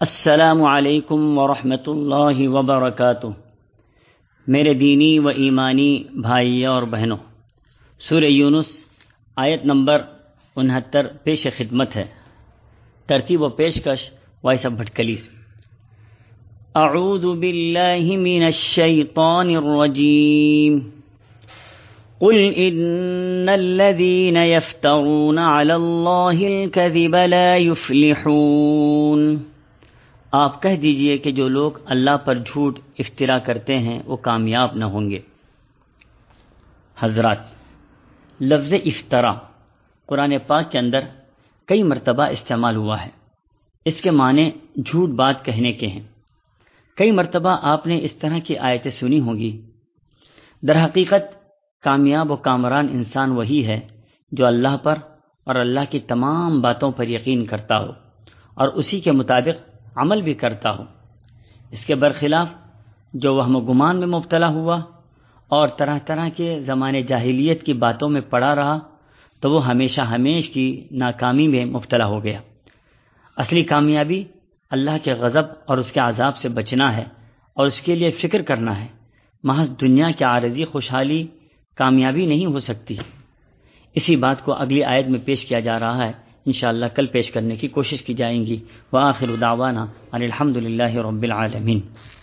السلام علیکم ورحمۃ اللہ وبرکاتہ۔ میرے دینی و ایمانی بھائی اور بہنوں، سورہ یونس آیت نمبر 69 پیش خدمت ہے۔ ترتیب و پیشکش وائس آف بھٹکلی۔ اعوذ باللہ من الشیطان الرجیم۔ قل ان الذین یفترون علی اللہ الکذب لا یفلحون۔ آپ کہہ دیجئے کہ جو لوگ اللہ پر جھوٹ افترا کرتے ہیں وہ کامیاب نہ ہوں گے۔ حضرات، لفظ افترا قرآن پاک کے اندر کئی مرتبہ استعمال ہوا ہے۔ اس کے معنی جھوٹ بات کہنے کے ہیں۔ کئی مرتبہ آپ نے اس طرح کی آیتیں سنی ہوں گی۔ در حقیقت کامیاب و کامران انسان وہی ہے جو اللہ پر اور اللہ کی تمام باتوں پر یقین کرتا ہو اور اسی کے مطابق عمل بھی کرتا ہو۔ اس کے برخلاف جو وہم و گمان میں مبتلا ہوا اور طرح طرح کے زمانے جاہلیت کی باتوں میں پڑا رہا تو وہ ہمیشہ کی ناکامی میں مبتلا ہو گیا۔ اصلی کامیابی اللہ کے غضب اور اس کے عذاب سے بچنا ہے اور اس کے لیے فکر کرنا ہے۔ محض دنیا کی عارضی خوشحالی کامیابی نہیں ہو سکتی۔ اسی بات کو اگلی آیت میں پیش کیا جا رہا ہے، انشاءاللہ کل پیش کرنے کی کوشش کی جائیں گی۔ وآخر دعوانا ان الحمدللہ رب العالمین۔